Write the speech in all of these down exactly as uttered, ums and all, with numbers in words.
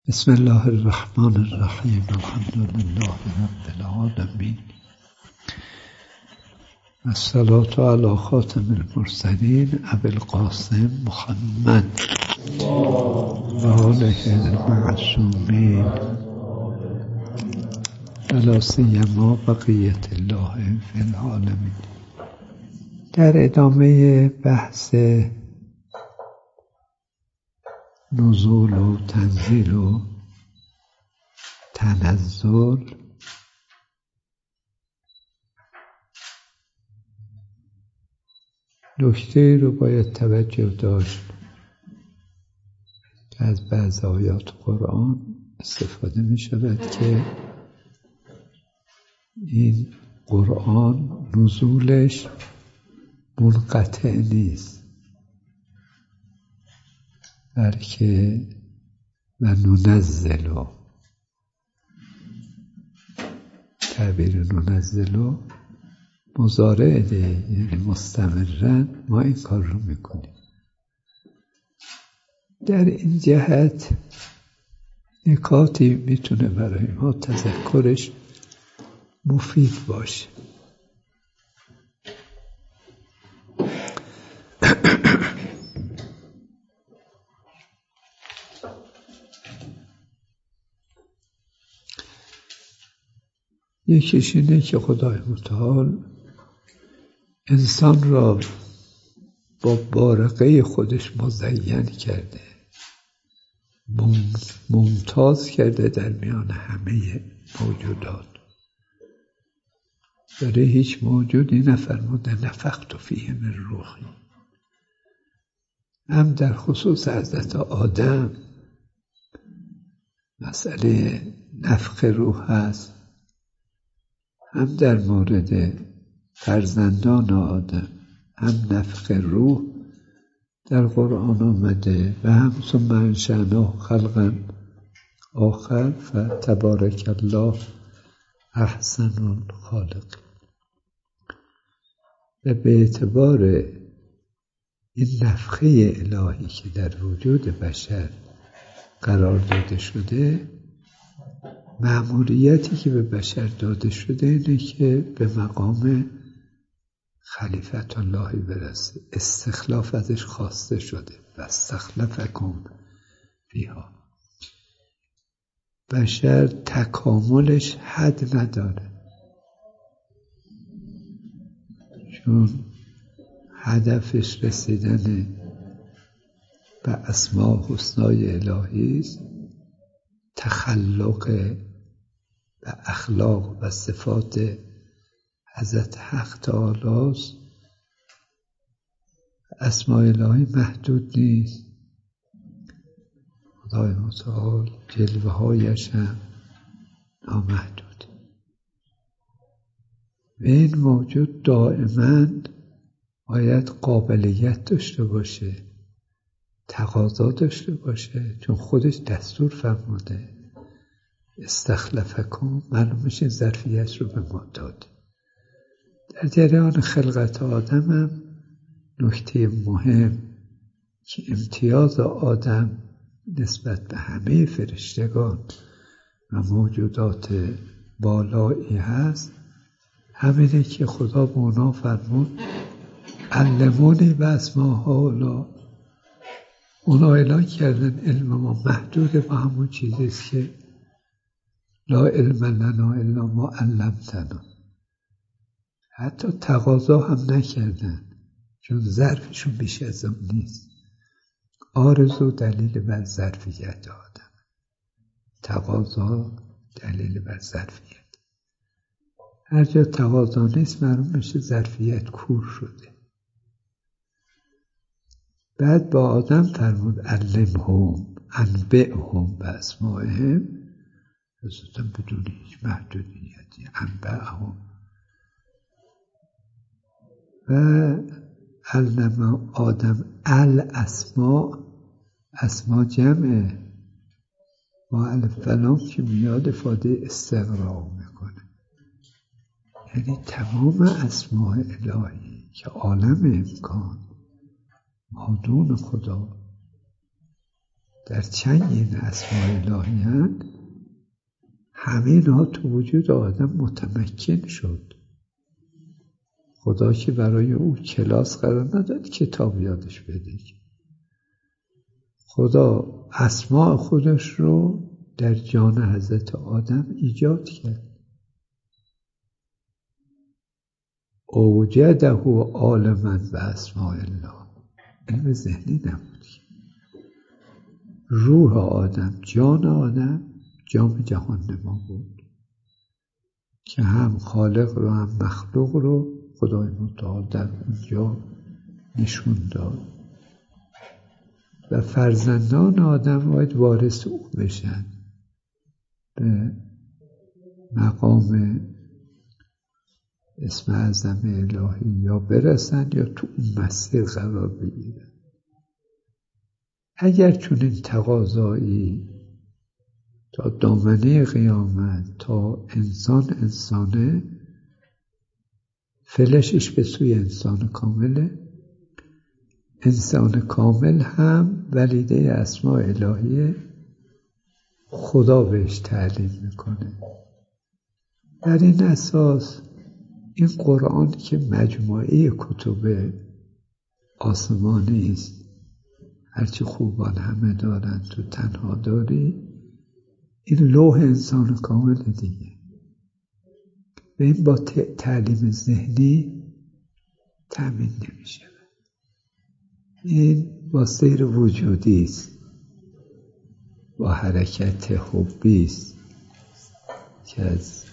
بسم الله الرحمن الرحیم. الحمد لله رب العالمین. الصلاة علی خاتم المرسلین ابی القاسم محمد و آله المعصومین ولا سیما بقیة الله فی العالمین. در ادامه بحث نزول و تنزیل و تنزل نکته رو باید توجه داشت که از بعض آیات قرآن استفاده می شود که این قرآن نزولش منقطع نیست، بلکه و ننزل، تعبیر ننزل مضارع ده، یعنی مستمرن ما این کار رو میکنیم. در این جهت نکاتی میتونه برای ما تذکرش مفید باشه. یکیش اینه که خدای متعال انسان را با بارقه خودش مزین کرده، ممتاز کرده در میان همه موجودات. برای هیچ موجودی نفرموده نفخت فیه من روحی. هم در خصوص حضرت آدم مسئله نفخ روح هست، هم در مورد فرزندان آدم هم نفخ روح در قرآن آمده و هم ثم انشأناه خلقا آخر فتبارک الله احسن الخالقین. و به اعتبار این نفخه الهی که در وجود بشر قرار داده شده، مأموریتی که به بشر داده شده اینه که به مقام خلیفت اللهی برسه. استخلاف ازش خواسته شده و استخلفکم فیها. بشر تکاملش حد نداره، چون هدفش رسیدن به اسماء حسنای الهی است، تخلق و اخلاق و صفات حضرت حق تعالی است. اسماء الهی محدود نیست، خدای متعال جلوه هایش هم نامحدود. و این موجود دائما باید قابلیت داشته باشه، تقاضا داشته باشه، چون خودش دستور فرموده استخلفکم، معلوم میشه ظرفیت رو به ما داده. در جریان خلقت آدم هم نکته مهم که امتیاز آدم نسبت به همه فرشتگان و موجودات بالایی هست، همینه که خدا به اونا فرمود علمونی و اسما هؤلاء. اونا اعلان کردن علم ما محدود به همون چیزیست که لا علم لنا الا ما علمتنا. حتی تقاضا هم نکردن، چون ظرفشون بیش از اون نیست. آرزو دلیل بر ظرفیت آدم، تقاضا دلیل بر ظرفیت. هر جا تقاضا نیست معلوم میشه ظرفیت کور شده. بعد با آدم فرمود علمهم انبئهم باسمائهم، اصلا بدون هیچ محدودیتی انبئهم. و علم آدم الاسماء، اسما جمعه، با الف و لام که میاد افاده استغراق میکنه، یعنی تمام اسماء الهی که عالم امکان مادون خدا در چنگ این اسماء الهی هست، همه اینها تو وجود آدم متمکن شد. خدا که برای او کلاس قرار نداد کتاب یادش بده. خدا اسماء خودش رو در جان حضرت آدم ایجاد کرد. اوجده عالما باسماء الله. علم ذهنی نبود. روح آدم، جان آدم جام جهان نما بود که هم خالق رو هم مخلوق رو خدای متعال در اونجا نشون داد و فرزندان آدم باید وارث او بشن، به مقام اسم اعظم الهی یا برسن یا تو اون مسیر قرار بگیرن. اگر چنین تقاضایی تا دامنه قیامت، تا انسان انسانه، فلشش به سوی انسان کامله، انسان کامل هم ولیده اسماء الهی خدا بهش تعلیم میکنه. در این اساس این قرآن که مجموعه کتب آسمانی است، هرچی خوبان همه دارن تو تنها داری، این لوح انسان کامل دیگه. و این با تعلیم ذهنی تأمین نمیشه. این با سیر وجودی است، با حرکت حبی است که از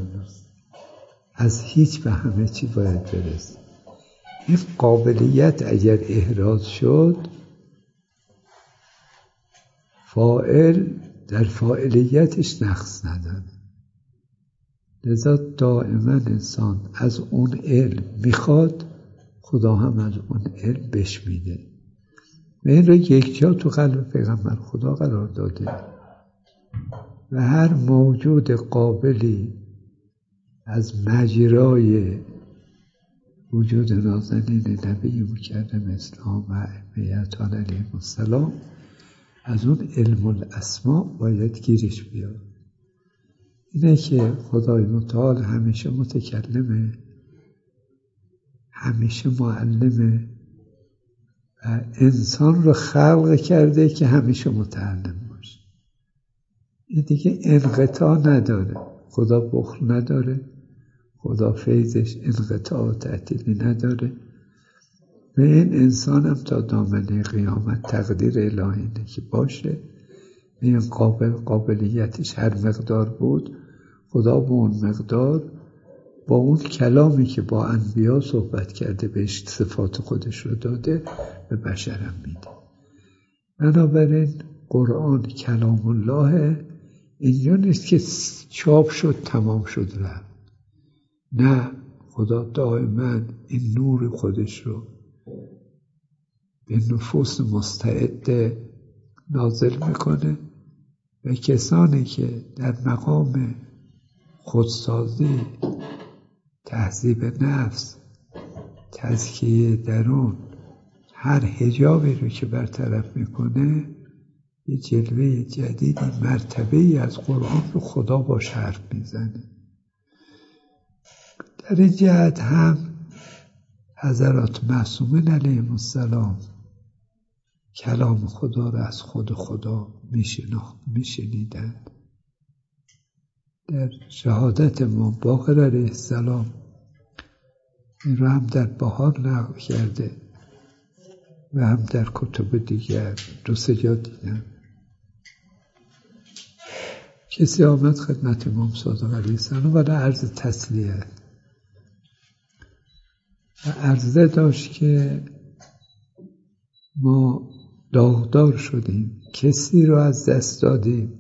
از هیچ به همه چی باید برسه. این قابلیت اگر احراز شد، فاعل در فاعلیتش نقص نداره. لذا دائما انسان از اون علم میخواد، خدا هم از اون علم بهش میده و این رو یک جا تو قلب پیغمبر خدا قرار داده و هر موجود قابلی از مجرای وجود نازنین نبی مکرم اسلام و ائمه علیهم السلام از اون علم الاسماء باید گیرش بیاد. اینه که خدای متعال همیشه متکلمه، همیشه معلمه و انسان رو خلق کرده که همیشه متعلم باشه. این دیگه انقطاع نداره. خدا بخل نداره، خدا فیضش انقطاع و تعطیلی نداره و این انسان هم تا دامنه قیامت تقدیر الهی اینه که باشه. این قابل قابلیتش هر مقدار بود، خدا به اون مقدار با اون کلامی که با انبیا صحبت کرده بهش صفات خودش رو داده به بشرم میده. بنابراین قرآن کلام الله اینجا نیست که چاپ شد تمام شد رفت. نه، خدا دائما این نور خودش رو به نفوس مستعد نازل میکنه و کسانی که در مقام خودسازی، تهذیب نفس، تزکیه درون، هر حجابی رو که برطرف میکنه، یه جلوه جدیدی، مرتبه‌ای از قرآن رو خدا باش حرف میزنه. در این جهت هم حضرات معصومین علیهم السلام کلام خدا را از خود خدا میشنیدند. در شهادت امام باقر علیه السلام این را هم در بهار نقل کرده و هم در کتب دیگر دو سه جا دیدم. کسی آمد خدمت امام صادق علیه السلام و عرض تسلیه و عرضه داشت که ما داغدار شدیم، کسی رو از دست دادیم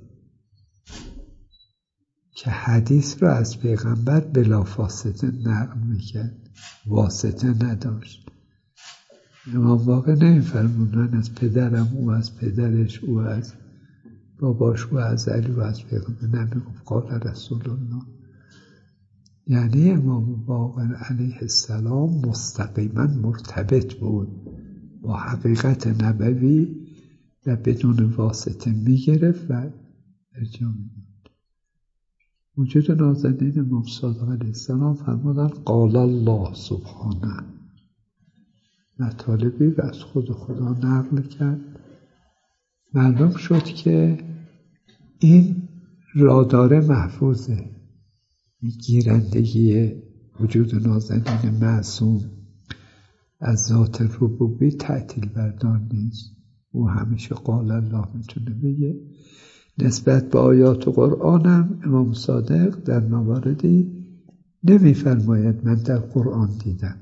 که حدیث رو از پیغمبر بلا واسطه نقل میکرد، واسطه نداشت. امام واقع نمیفرمودن از پدرم، او از پدرش، او از باباش، او از علی، او از پیغمبر. نمیگفت قال رسول الله. یعنی امام باقر علیه السلام مستقیما مرتبط بود با حقیقت نبوی و بدون واسطه میگرفت و ارجاع میداد. وجود نازنین امام صادق علیه السلام فرمودن قال الله سبحانه، مطالبی و از خود خدا نقل کرد. معلوم شد که این رادار محفوظه، این گیرندگی وجود نازنین معصوم از ذات ربوبی تعطیل بردار نیست. او همیشه قال الله میتونه بگه. نسبت به آیات قرآنم امام صادق در مواردی نمیفرماید من در قرآن دیدم.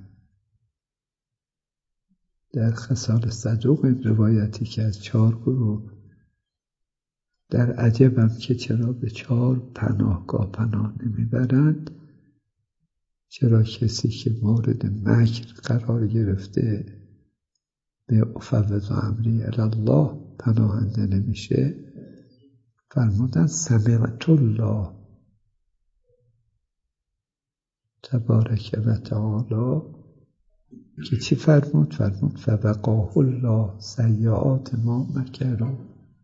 در خصال صدوق این روایتی که از چهار گروه در عجبم که چرا به چهار پناهگاه پناه نمیبرند، چرا کسی که مورد مکر قرار گرفته به افوض امری الی الله پناهنده نمیشه. فرمودن سمعت الله تبارک و تعالی که چی فرمود؟ فرمود فوقاه الله سیئات ما مکروا.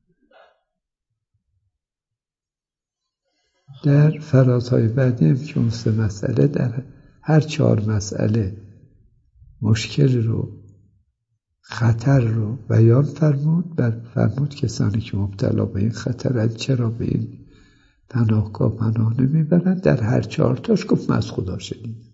در فرازهای بعدی هم که اون سه مسئله، در هر چهار مسئله مشکل رو، خطر رو بیان فرمود. بر فرمود کسانی که مبتلا به این خطرند چرا به این پناهگاه پناه نمیبرند. در هر چهار تاش گفت من از خدا شنیدم.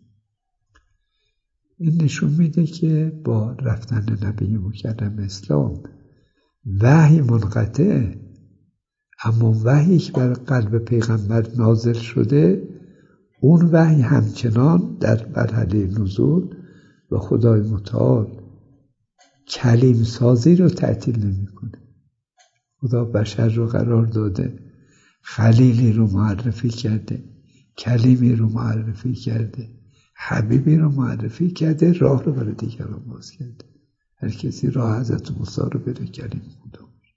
این نشون میده که با رفتن نبی مکرم اسلام وحی منقطعه، اما وحی که بر قلب پیغمبر نازل شده اون وحی همچنان در مرحله نزول و خدای متعال کلیم سازی رو تعطیل نمیکنه. خدا بشر رو قرار داده، خلیلی رو معرفی کرده، کلیمی رو معرفی کرده، حبیبی رو معرفی کرده، راه رو برای دیگران باز کرده. هر کسی راه حضرت موسی رو بره کلیم خدا میشه،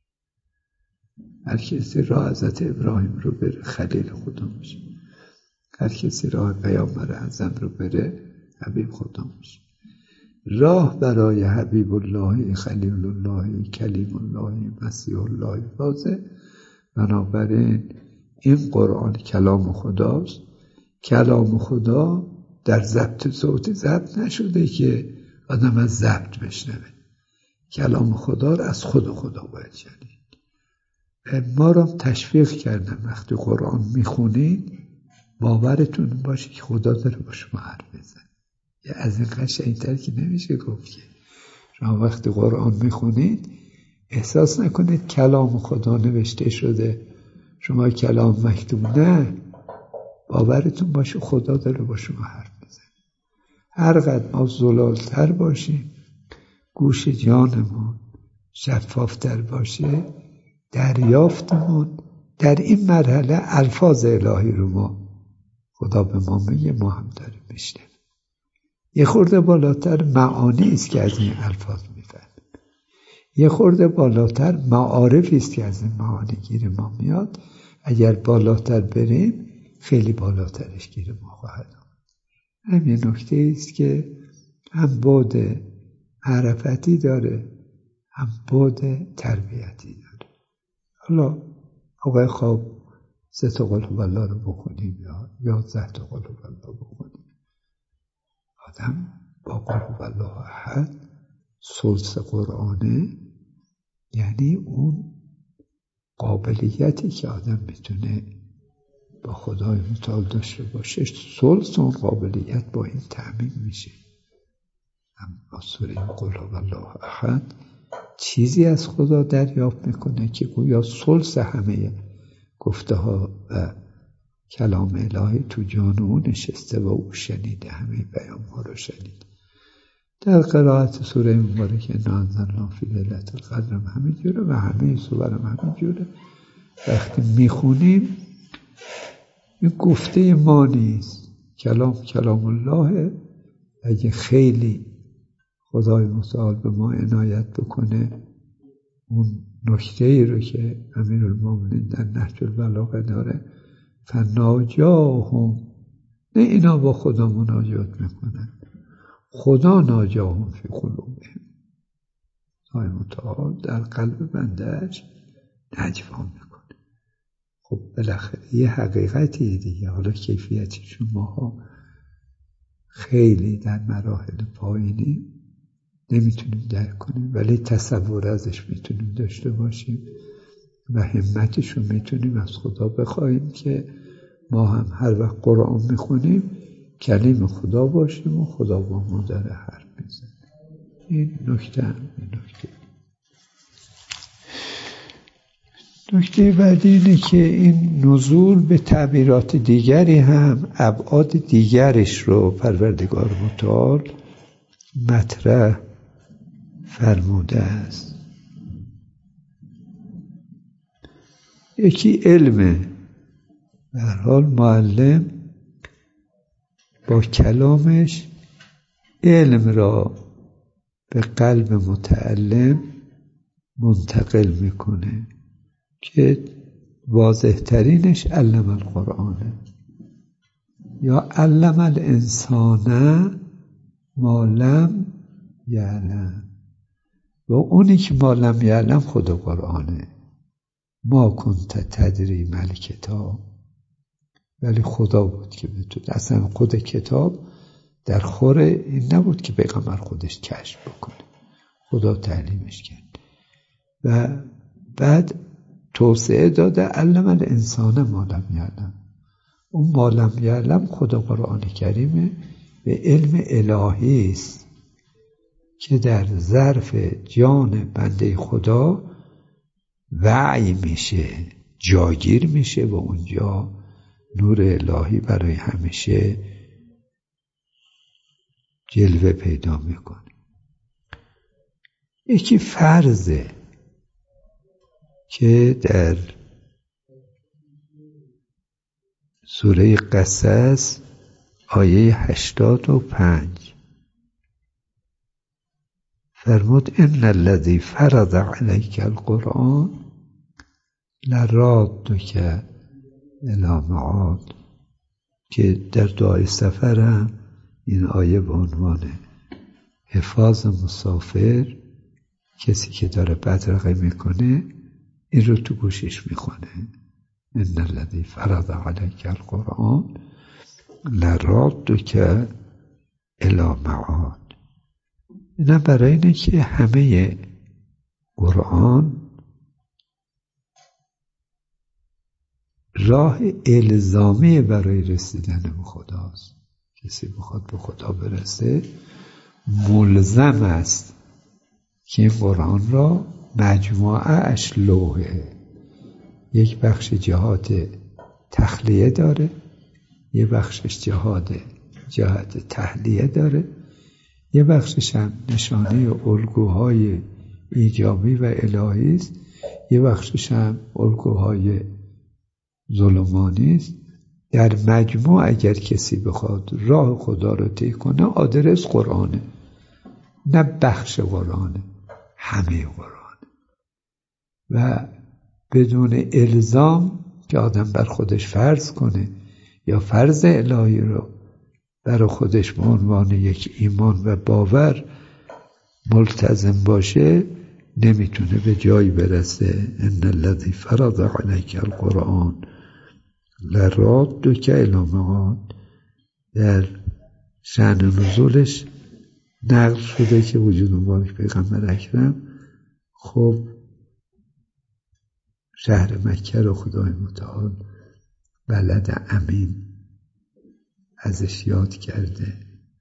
هر کسی راه حضرت ابراهیم رو بره خلیل خدا میشه، هر کسی راه پیامبر اعظم رو بره حبیب خدا میشه. راه برای حبیب الله، خلیل الله، کلیم الله، مسیح الله بازه. بنابراین این قرآن کلام خداست. کلام خدا در ضبط صوتی ضبط نشده که آدم از ضبط بشنوه. کلام خدا را از خود خدا باید شنید. ما را تشویق کردن وقتی قرآن میخونید باورتون باشه که خدا داره با شما حرف بزنه. یه از این قشنگ‌تر که نمیشه گفت که شما وقتی قرآن میخونید احساس نکنید کلام خدا نوشته شده شما کلام مکتوب، نه، باورتون باشه خدا داره با شما حرف بزنه. هر قدر ما زلالتر باشیم، گوش جانمون شفافتر باشه، دریافتمون در این مرحله الفاظ الهی رو ما خدا به ما میگه، ما هم داریم میشنویم. یه خورده بالاتر معانی است که از این الفاظ میفهمیم، یه خورده بالاتر معارفی است که از این معانی گیر ما میاد. اگر بالاتر بریم خیلی بالاترش گیر ما خواهد آمد. همین نکته است که هم بعد معرفتی داره هم بعد تربیتی داره. حالا آقای خواب سه تا قل هوالله رو بخونیم یا یازده تا قل هوالله بخونیم، آدم با قل هوالله احد ثلث قرآنه، یعنی اون قابلیتی که آدم میتونه با خدای متعال داشته باشه، ثلث اون قابلیت با این تأمین میشه. هم با سوره قل هوالله احد چیزی از خدا دریافت میکنه که گویا ثلث همه گفته ها و کلام الهی تو جان او نشسته و او شنیده، همه پیام ها رو شنیده. در قرائت سوره مبارکه انا انزلنا فی لیلة القدر هم همین جوره و همه سور هم همین جوره. وقتی میخونیم این گفته ما نیست، کلام کلام الله. اگه خیلی خدای متعال به ما عنایت بکنه اون نکته ای رو که امیرالمومنین در نهج البلاغه داره، فناجاهم، نه اینا با خدا مناجات میکنن، خدا ناجاهم فی قلوبهم، خدای متعال در قلب بندهش نجوا میکنه. خب بالاخره یه حقیقتی دیگه، حالا کیفیتی شماها خیلی در مراحل پایینی نمیتونیم درک کنیم، ولی تصور ازش میتونیم داشته باشیم و همتش رو میتونیم از خدا بخوایم که ما هم هر وقت قرآن میخونیم کلیم خدا باشیم و خدا با ما داره حرف میزنه. این نکته هم این نکته نکته بعدی اینه که این نزول به تعبیرات دیگری هم ابعاد دیگرش رو پروردگار متعال مطرح فرموده است. یکی علمه. به هر حال معلم با کلامش علم را به قلب متعلم منتقل میکنه که واضح ترینش علم القرآنه یا علم الانسان ما لم یعلم. و اونی که ما لم یعلم خود قرآنه. ما کنت تدری مل کتاب، ولی خدا بود که بتونه. اصلا خود کتاب در خور این نبود که پیغمبر خودش کشف بکنه، خدا تعلیمش کرد و بعد توسعه داده علم الانسان ما لم یعلم. اون ما لم یعلم خدا قرآن کریمه به علم الهی است که در ظرف جان بنده خدا وعی میشه، جاگیر میشه و اونجا نور الهی برای همیشه جلوه پیدا میکنه. یکی فرضه که در سوره قصص آیه هشتاد و پنج فرمود ان الذی فرض علیک القرآن لرادک الی معاد، که در دعای سفر هم این آیه به عنوان حفاظ مسافر، کسی که داره بدرقه میکنه این رو تو گوشش میخونه ان الذی فرض علیک القرآن لرادک الی معاد. اینا برای اینه که همه قرآن راه الزامی برای رسیدن به خداست. کسی بخواد به خدا برسه ملزم است که این قرآن را مجموعه اش لوحه، یک بخش جهات تخلیه داره، یه بخشش جهات جهت تحلیه داره، یه بخشش هم نشانه الگوهای ایجابی و الهی است، یه بخشش هم الگوهای ظلمانی است. در مجموع اگر کسی بخواد راه خدا رو طی کنه آدرس قرآنه، نه بخش قرآنه، همه قرآنه. و بدون الزام که آدم بر خودش فرض کنه یا فرض الهی رو برای خودش به عنوان یک ایمان و باور ملتزم باشه نمیتونه به جایی برسه. ان الذی فرض علیک القرآن لرادک الی معاد. در شأن نزولش نقل شده که وجود مبارک پیغمبر اکرم خب شهر مکه رو خدای متعال بلد امین ازش یاد کرده.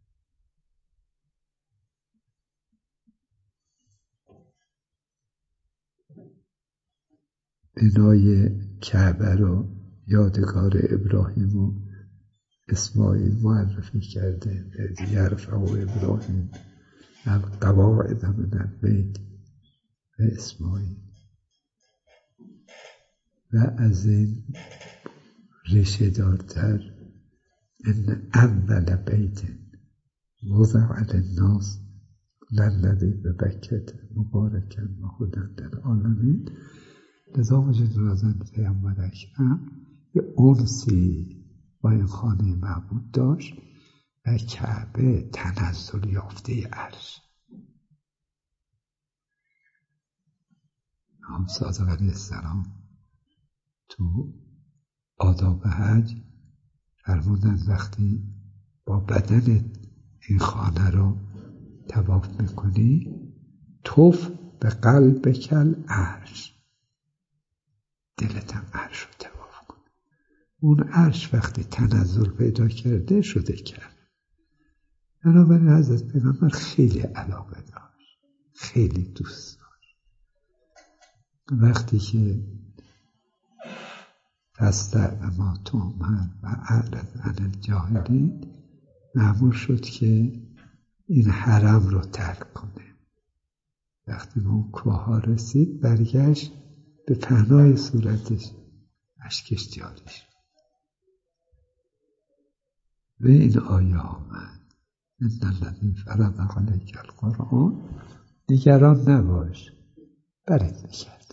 بنای کعبه رو یادگار ابراهیم و اسماعیل معرفی کرده. اذ یرفع ابراهیم القواعد من البیت و اسماعیل. و از این ریشه دارتر ان اول بیت وضع للناس للذی ببکة مبارکا و هدی للعالمین. لذا وجود رازن پیامبر اکرم یه انسی با این خانه معبود داشت و کعبه تنزل یافته عرش. امام صادق علیه السلام تو آداب حج فرمودن وقتی با بدنت این خانه رو طواف میکنی طوف به قلب کل عرش، دلت هم عرش رو طواف کن. اون عرش وقتی تنزل پیدا کرده شده کرد. بنابراین حضرت پیغمبر خیلی علاقه داشت، خیلی دوست داشت. وقتی که فاستع ما تؤمر و اعرض عن الجاهلین مأمور شد که این حرم رو ترک کنه. وقتی به اون کوه رسید برگشت، به پهنای صورتش اشکش جاری شد و این آیه آمد ان الذی فرض علیک القرآن، دیگران نباش، برات میکرد،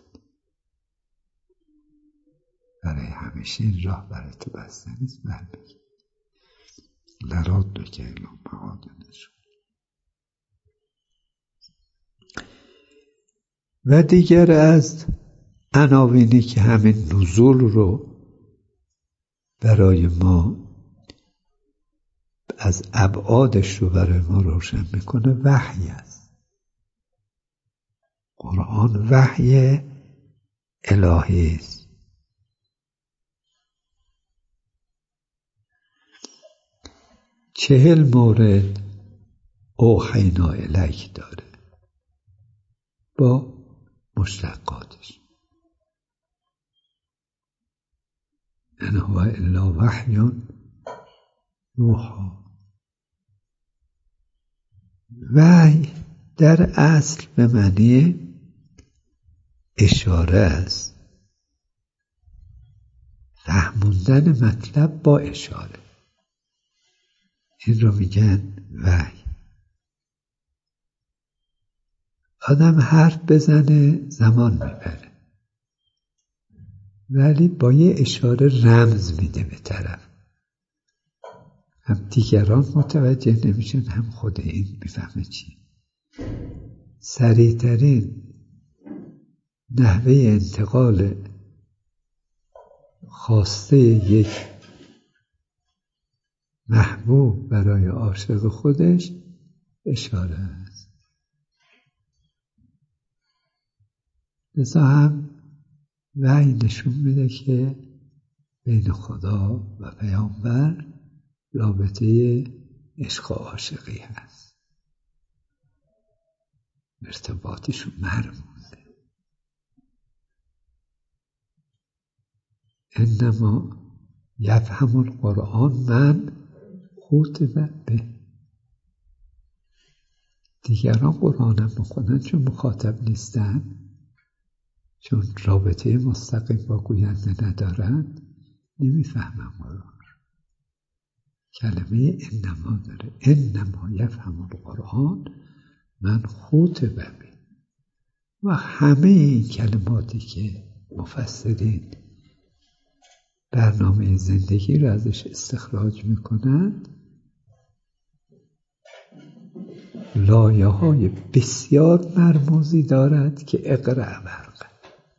برای همیشه این راه برای تو بسته نیست، برمیگرد لرادک الی معادنشون. و دیگر از عناوینی که همین نزول رو برای ما از ابعادش رو برای ما روشن میکنه وحی است. قرآن وحی الهی است. چهل مورد اوحینا الیک داره با مشتقاتش. ان هو الا وحی یوحی. وحی در اصل به معنی اشاره است، فهموندن مطلب با اشاره، این رو میگن وحی. آدم حرف بزنه زمان میبره، ولی با یه اشاره رمز میده به طرف، هم دیگران متوجه نمیشن هم خود این میفهمه چی. سریعترین نحوه انتقال خواسته یک محبوب برای عاشق خودش اشاره است. لذا هم وحی نشون میده که بین خدا و پیامبر رابطه عشق و عاشقی هست، ارتباطشون مرموزه. انما یفهم القرآن من خاطب به. دیگران قرآنم بخونن چون مخاطب نیستن، چون رابطه مستقیم با گوینده ندارن، نمیفهمن قرآن. کلمه انما داره، انما یفهم القرآن من خاطب به. و همه این کلماتی که مفسرین برنامه زندگی را ازش استخراج میکنند لایه های بسیار مرموزی دارد که اقرأ برقه.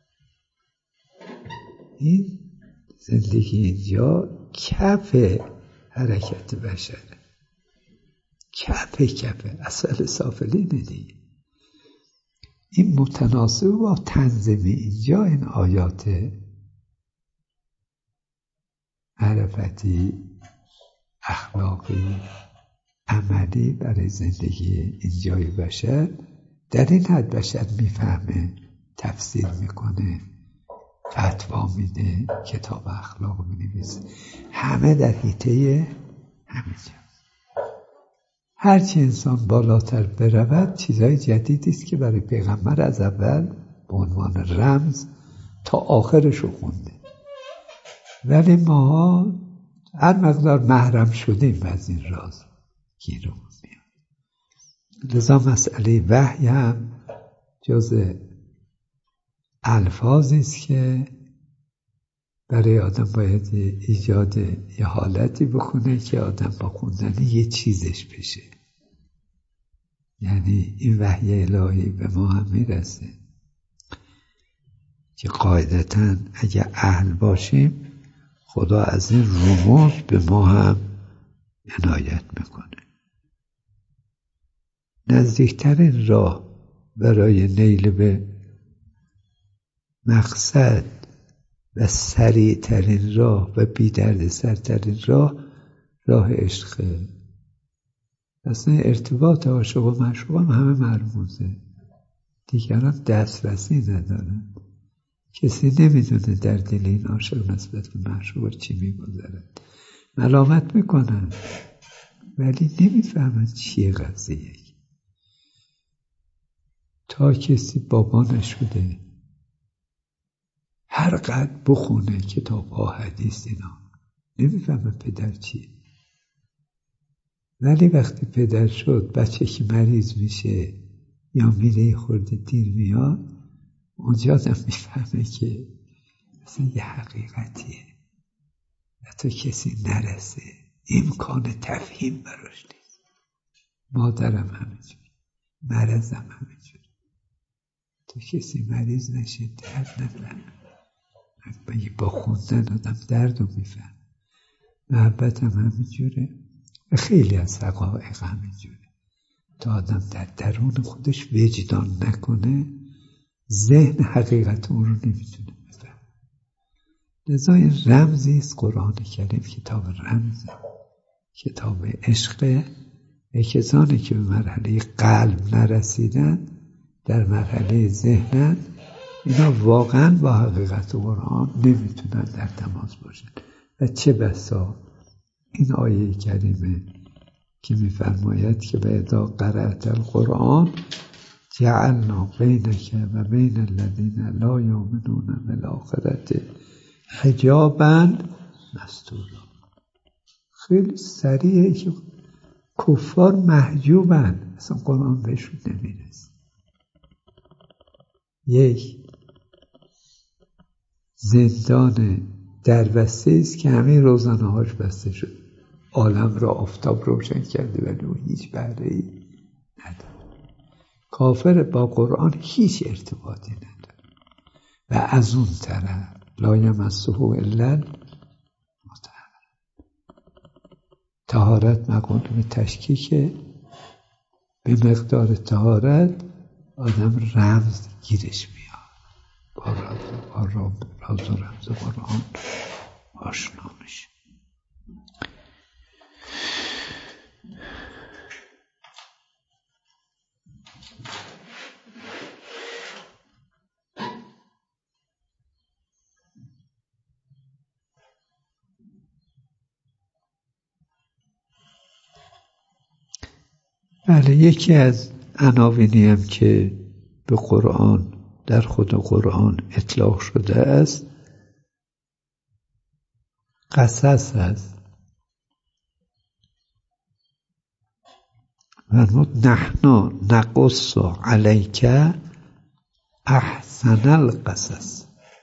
این زندگی اینجا کف حرکت بشره، کف کف اسفل سافلینه دیگه. این متناسب با تنظیم اینجا این آیات معرفتی، اخلاقی، عملی برای زندگی اینجای بشر در این حد بشر میفهمه، تفسیر میکنه، فتوا میده، کتاب اخلاق مینویسه، همه در حیطه همینجا. هرچی انسان بالاتر برود چیزهای جدیدی است که برای پیغمبر از اول به عنوان رمز تا آخرش رو خونده، ولی ما هر مقدار محرم شدیم از این راز گیرمون میاد. لذا مسئله وحی هم جز الفاظی است که برای آدم باید ایجاد یه حالتی بکنه که آدم با خوندن یه چیزش بشه. یعنی این وحی الهی به ما هم میرسه. که قاعدتاً اگه اهل باشیم خدا از این رموز به ما هم عنایت میکنه. نزدیکترین راه برای نیل به مقصد و سریعترین راه و بی درد سرترین راه راه عشقه. اصلا ارتباط عاشق و معشوق هم همه مرموزه، دیگران دسترسی ندارن. کسی نمیدونه در دل این عاشق نسبت به معشوق چی میگذرد. ملامت میکنن ولی نمیفهمن چیه قضیه. تا کسی بابا نشده هر قدر بخونه کتاب ها حدیث اینا نمیفهمن پدر چیه. ولی وقتی پدر شد بچه که مریض میشه یا میره خورده دیر میاد اونجا آدم میفهمه که مثلا یه حقیقتیه حتی کسی نرسه امکان تفهیم براش نیست. مادرم همینجور، مرضم همینجور. تو کسی مریض نشه درد نفهمه. با خوندن آدم درد رو میفهم. محبت هم همینجوره و خیلی از حقایق همینجوره. تا آدم در درون خودش وجدان نکنه ذهن حقیقت اون رو نمیتونه بفهم. لذا این رمزی است قرآن کریم، کتاب رمزه، کتاب عشق. کسانی که به مرحله قلب نرسیدن در مرحله ذهنن اینا واقعا با حقیقت قرآن نمیتونن در تماس باشن. و چه بسا این آیه کریمه که میفرماید که به اذا قرأت القرآن جعلنا بینک و بین الذین لا یؤمنون بالآخرة حجابا مستورا. خیلی سریعه که کفار محجوبن، اصلا قرآن بهشون نمیرسه. یک زندان دربسته است که همه روزنه هاش بسته شد، عالم را آفتاب روشن کرده ولی اون هیچ بهره ای نداره. کافر با قرآن هیچ ارتباطی نداره. و از اون طرف لا یمسه الا المطهرون. طهارت مقام تشکیکه. به مقدار طهارت آدم رمز گیرش میاد، با راز و رمز قرآن آشنا میشه. بله، یکی از عناوینی هم که به قرآن در خود قرآن اطلاق شده است قصص است. فرمود نحن نقص علیک احسن القصص.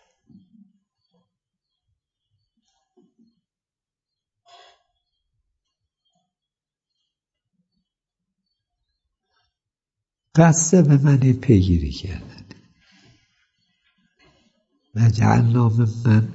قصه به معنی پیگیری کردن. و جعلنا ممن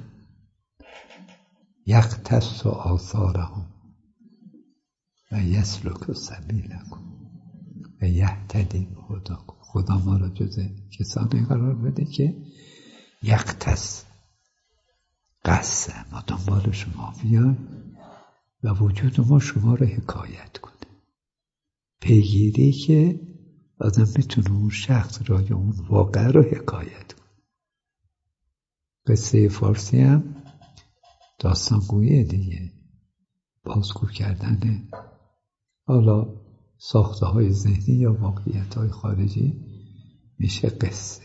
یقتص آثارهم و یسلک سبیلکم و یهتدی بهداکم. خدا ما را جز کسانی قرار بده که یقتص قصه ما دنبال شما بیای و وجود ما شما را حکایت کنه. پیگیری که آدم میتونه اون شخص را یا اون واقع را حکایت کنه. قصه فارسی هم داستانگویی دیگه، بازگو کردن حالا ساخته های ذهنی یا واقعیت های خارجی میشه قصه.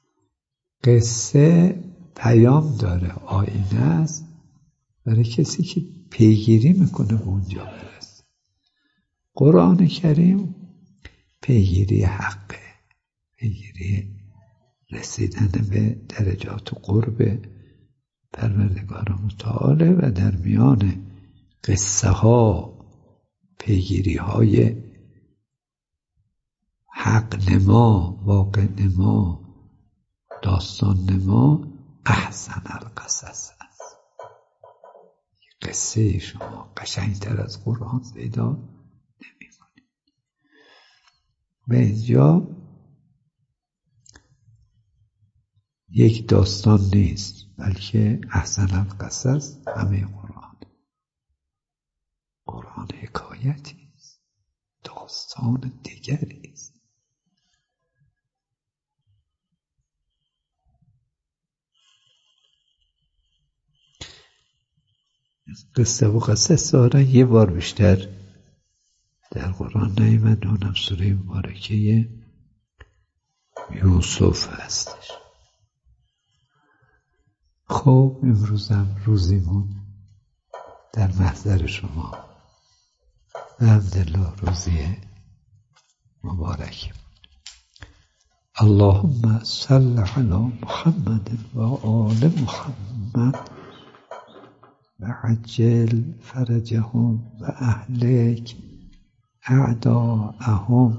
قصه پیام داره، آینه است برای کسی که پیگیری میکنه به اونجا برسه. قرآن کریم پیگیری حقه، پیگیری رسیدن به درجات قرب پروردگار متعالی و در میان قصه ها پیگیری های حق نما، واقع نما، داستان ما احسن القصص است. قصه شما قشنگتر از قرآن پیدا نمی کنید. به اینجا یک داستان نیست، بلکه احسن القصص همه قرآن. قرآن حکایتی است، داستان دیگری است. قصه و قصص ظاهرا یه بار بیشتر در قرآن نیامد، اونم سوره مبارکه یوسف هستش. خب امروزم روزیمون در محضر شما و الحمدلله روزی مبارکی. اللهم صل علی محمد و آل محمد و عجل فرجهم و اهلک اعداءهم.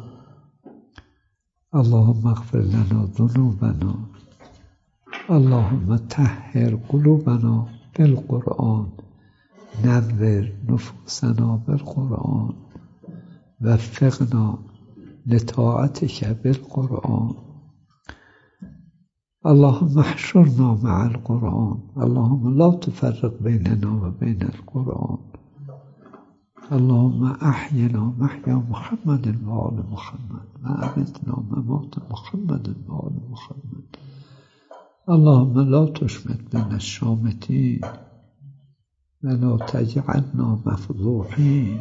اللهم اغفر لنا ذنوبنا، اللهم طهر قلوبنا بالقرآن، نور نفوسنا بالقرآن، وفقنا لطاعتك بالقرآن. اللهم احشرنا مع القرآن، اللهم لا تفرق بيننا وبين القرآن. اللهم احينا محيا محمد وآل محمد وامتنا ممات محمد وآل محمد. اللهم لا تشمت بنا الشامتين ولا تجعلنا مفضوحين.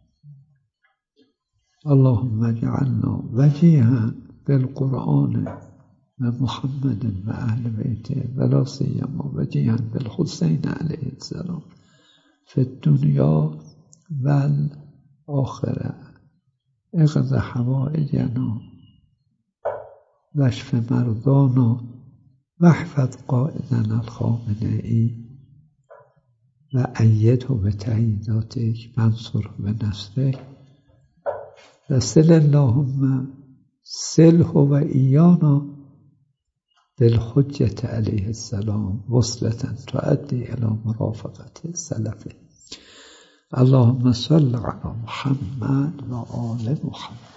اللهم اجعلنا وجيها بالقرآن ومحمد وأهل بيته، ولا سيما وجيها بالحسين عليه السلام في الدنيا والآخرة. اقض حوائجنا واشف مرضانا واحفظ قائدنا الخامنئي وأيده بتأييداتك وانصره بنصرك. وصل اللهم صله وإيانا بالحجة عليه السلام وصلة تؤدي إلى مرافقة سلفه. اللهم صل على محمد وآل محمد.